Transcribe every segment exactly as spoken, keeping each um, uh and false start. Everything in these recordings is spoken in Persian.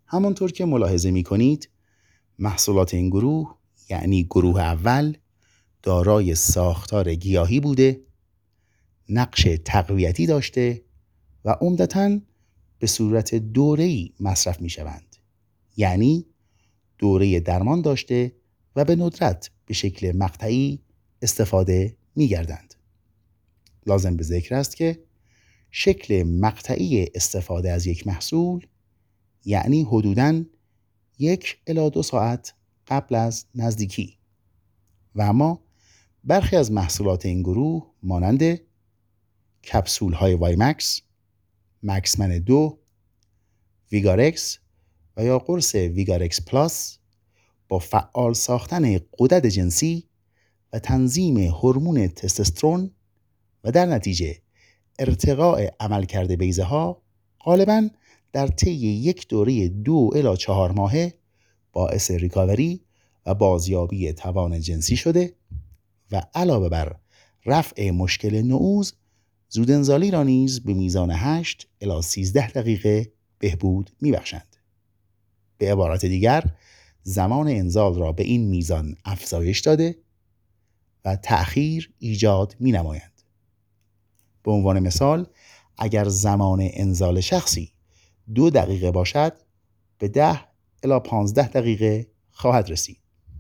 همانطور که ملاحظه می کنید محصولات این گروه یعنی گروه اول دارای ساختار گیاهی بوده، نقش تقویتی داشته و عمدتاً به صورت دوره‌ای مصرف می شوند. یعنی دوره درمان داشته و به ندرت به شکل مقطعی استفاده می گردند. لازم به ذکر است که شکل مقطعی استفاده از یک محصول یعنی حدوداً یک الی دو ساعت قبل از نزدیکی و اما برخی از محصولات این گروه مانند کپسول های وای مکس، مکسمن دو، ویگارکس و یا قرص ویگارکس پلاس با فعال ساختن غدد جنسی و تنظیم هورمون تستوسترون و در نتیجه ارتقاء عملکرد بیضه ها غالباً در طی یک دوره دو الی چهار ماهه باعث ریکاوری و بازیابی توان جنسی شده و علاوه بر رفع مشکل نعوذ زودنزالی را نیز به میزان هشت الی سیزده دقیقه بهبود میبخشند. به عبارت دیگر زمان انزال را به این میزان افزایش داده و تأخیر ایجاد می نمایند. به عنوان مثال اگر زمان انزال شخصی دو دقیقه باشد به ده الی پانزده دقیقه خواهد رسید.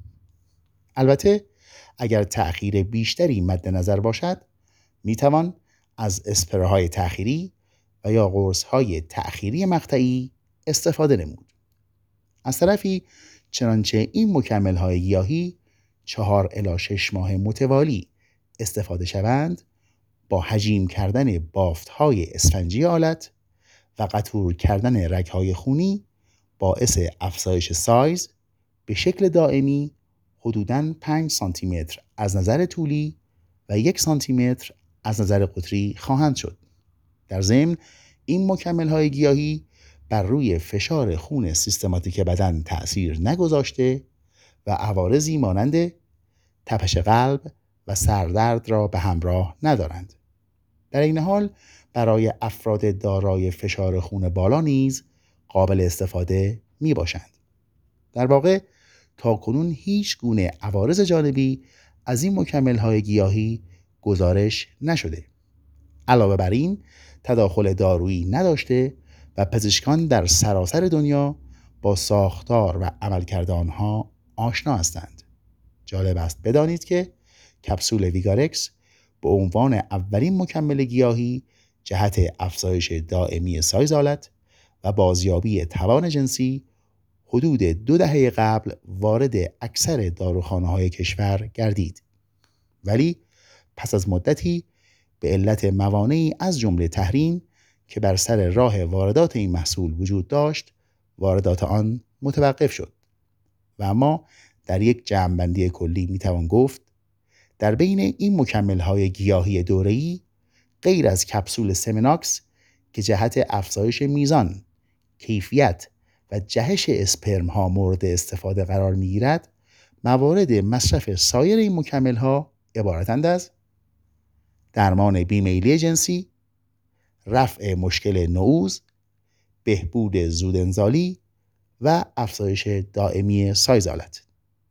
البته اگر تأخیر بیشتری مد نظر باشد می توان از اسپرهای تأخیری و یا قرص‌های تأخیری مقطعی استفاده نمود. از طرفی چنانچه این مکمل‌های گیاهی چهار الی شش ماه متوالی استفاده شوند با حجیم کردن بافت‌های اسفنجی آلت و قطور کردن رگ‌های خونی باعث افزایش سایز به شکل دائمی حدوداً پنج سانتی متر از نظر طولی و یک سانتی متر از نظر قطری خواهند شد. در ضمن این مکمل‌های گیاهی بر روی فشار خون سیستماتیک بدن تأثیر نگذاشته و عوارضی مانند تپش قلب و سردرد را به همراه ندارند. در این حال برای افراد دارای فشار خون بالا نیز قابل استفاده می باشند. در واقع تاکنون هیچ گونه عوارض جانبی از این مکمل‌های گیاهی گزارش نشده. علاوه بر این تداخل دارویی نداشته و پزشکان در سراسر دنیا با ساختار و عملکرد آنها آشنا هستند. جالب است بدانید که کپسول ویگارکس به عنوان اولین مکمل گیاهی جهت افزایش دائمی سایز آلت و بازیابی توان جنسی حدود دو دهه قبل وارد اکثر داروخانه‌های کشور گردید. ولی پس از مدتی به علت موانعی از جمله تحریم که بر سر راه واردات این محصول وجود داشت واردات آن متوقف شد. و اما در یک جمع‌بندی کلی میتوان گفت در بین این مکمل‌های گیاهی دوره‌ای غیر از کپسول سمناکس که جهت افزایش میزان، کیفیت و جهش اسپرم ها مورد استفاده قرار میگیرد، موارد مصرف سایر این مکمل‌ها عبارتند از درمان بیمیلی جنسی، رفع مشکل نعوذ، بهبود زودنزالی و افزایش دائمی سایز آلت.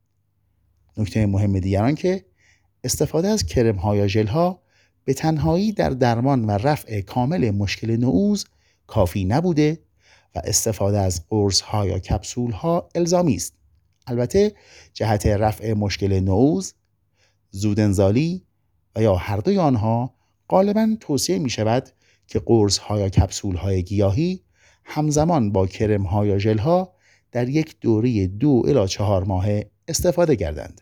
نکته مهم دیگر آن که استفاده از کرم ها یا ژل ها به تنهایی در درمان و رفع کامل مشکل نعوذ کافی نبوده و استفاده از قرص ها یا کپسول ها الزامی است. البته جهت رفع مشکل نعوذ، زودنزالی و یا هر دوی آنها غالباً توصیه می شود که قرص ها یا کپسول های گیاهی همزمان با کرم ها یا ژل ها در یک دوره دو الی چهار ماهه استفاده گردند.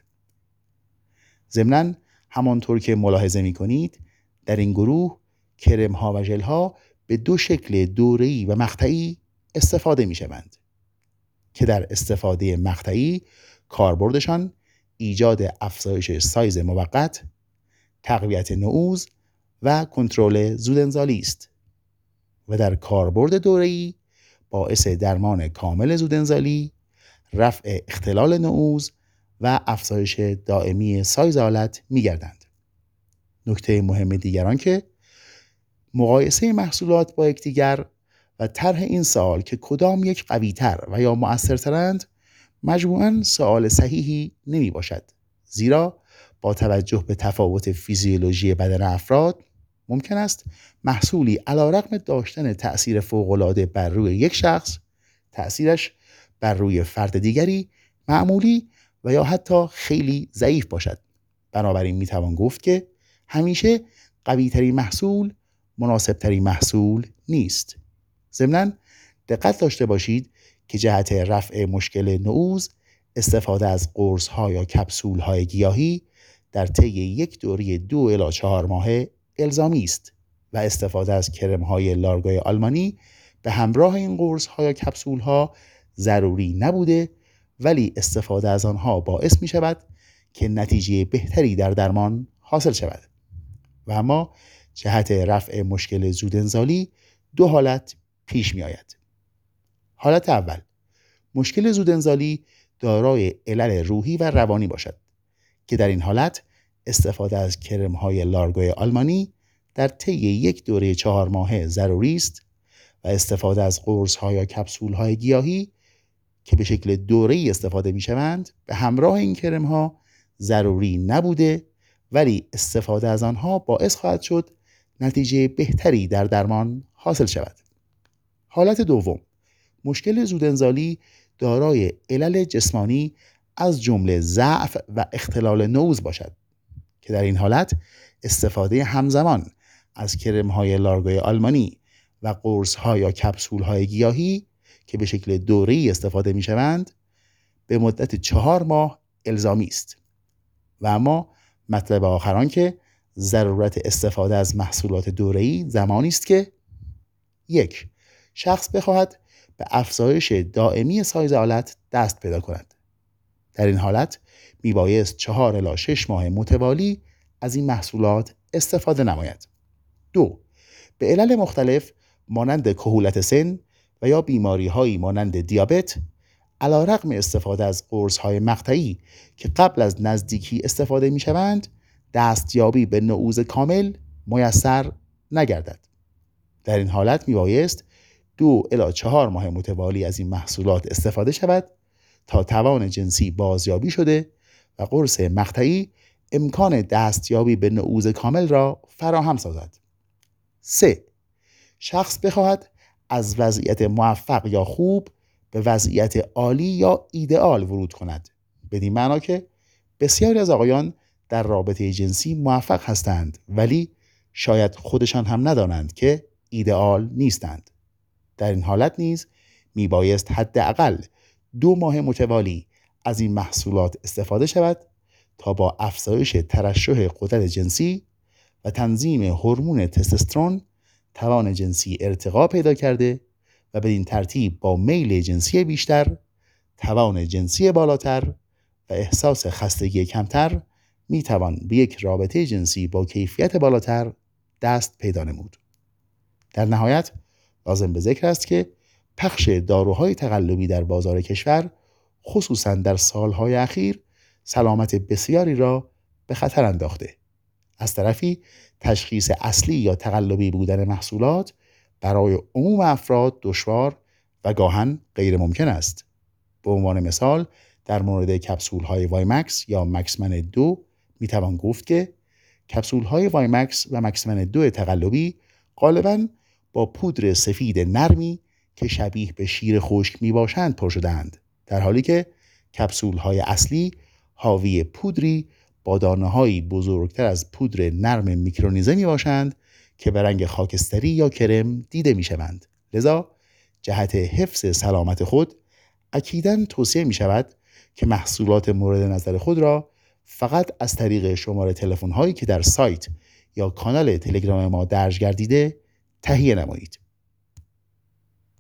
ضمناً همانطور که ملاحظه می کنید در این گروه کرم ها و ژل ها به دو شکل دوره‌ای و مقطعی استفاده می شوند که در استفاده مقطعی کاربردشان ایجاد افزایش سایز موقت، تقویت نعوذ و کنترل زودنزالی است و در کاربرد دوره‌ای باعث درمان کامل زودنزالی، رفع اختلال نعوذ و افزایش دائمی سایز آلت می گردند. نکته مهم دیگر آن که مقایسه محصولات با یکدیگر و طرح این سوال که کدام یک قوی‌تر و یا مؤثرترند مجموعاً سوال صحیحی نمی باشد، زیرا با توجه به تفاوت فیزیولوژی بدن افراد ممکن است محصولی علیرغم داشتن تأثیر فوق‌العاده بر روی یک شخص، تأثیرش بر روی فرد دیگری معمولی و یا حتی خیلی ضعیف باشد. بنابراین می توان گفت که همیشه قوی‌ترین محصول مناسبترین محصول نیست. ضمناً دقت داشته باشید که جهت رفع مشکل نعوز استفاده از قرص‌ها یا کپسول‌های گیاهی در طی یک دوره دو الی چهار ماهه الزامی است و استفاده از کرم‌های لارگوی آلمانی به همراه این قرص‌ها یا کپسول‌ها ضروری نبوده، ولی استفاده از آنها باعث می شود که نتیجه بهتری در درمان حاصل شود. و اما جهت رفع مشکل زودانزالی دو حالت پیش می آید. حالت اول، مشکل زودانزالی دارای علل روحی و روانی باشد که در این حالت استفاده از کرم‌های لارگوی آلمانی در طی یک دوره چهار ماهه ضروری است و استفاده از قرص‌ها یا کپسول‌های گیاهی که به شکل دوره‌ای استفاده می‌شوند به همراه این کرم‌ها ضروری نبوده، ولی استفاده از آنها باعث خواهد شد نتیجه بهتری در درمان حاصل شود. حالت دوم، مشکل زودانزالی دارای علل جسمانی از جمله ضعف و اختلال نعوز باشد که در این حالت استفاده همزمان از کرم‌های لارگوی آلمانی و قرص‌ها یا کپسول‌های گیاهی که به شکل دوره‌ای استفاده می‌شوند به مدت چهار ماه الزامی است. و اما مطلب آخران که ضرورت استفاده از محصولات دوره‌ای زمانی است که یک، شخص بخواهد به افزایش دائمی سایز آلت دست پیدا کند. در این حالت میبایست چهار الی شش ماه متوالی از این محصولات استفاده نماید. دو، به علل مختلف مانند کهولت سن و یا بیماری هایی مانند دیابت علیرغم استفاده از قرص های مقطعی که قبل از نزدیکی استفاده می شوند دستیابی به نعوز کامل میسر نگردد. در این حالت می بایست دو الی چهار ماه متوالی از این محصولات استفاده شود تا توان جنسی بازیابی شده و قرص مقطعی امکان دستیابی به نعوز کامل را فراهم سازد. سه، شخص بخواهد از وضعیت موفق یا خوب به وضعیت عالی یا ایدئال ورود کند، بدین معنا که بسیاری از آقایان در رابطه جنسی موفق هستند ولی شاید خودشان هم ندانند که ایدئال نیستند. در این حالت نیز می بایست حداقل دو ماه متوالی از این محصولات استفاده شود تا با افزایش ترشح قدرت جنسی و تنظیم هورمون تستوسترون توان جنسی ارتقا پیدا کرده و بدین ترتیب با میل جنسی بیشتر، توان جنسی بالاتر و احساس خستگی کمتر می توان به یک رابطه جنسی با کیفیت بالاتر دست پیدا نمود. در نهایت لازم به ذکر است که پخش داروهای تقلبی در بازار کشور خصوصاً در سالهای اخیر سلامت بسیاری را به خطر انداخته. از طرفی تشخیص اصلی یا تقلبی بودن محصولات برای عموم افراد دشوار و گاهن غیر ممکن است. به عنوان مثال در مورد کپسول های وایمکس یا مکسمن دو می توان گفت که کپسول های وایمکس و مکسمن دو تقلبی غالباً با پودر سفید نرمی که شبیه به شیر خشک می باشند پر شده‌اند، در حالی که کپسول های اصلی حاوی پودری با دانه‌هایی بزرگتر از پودر نرم میکرونیزه می باشند که به رنگ خاکستری یا کرم دیده می شوند. لذا جهت حفظ سلامت خود اکیداً توصیه می شود که محصولات مورد نظر خود را فقط از طریق شماره تلفن هایی که در سایت یا کانال تلگرام ما درج گردیده تهیه نمایید.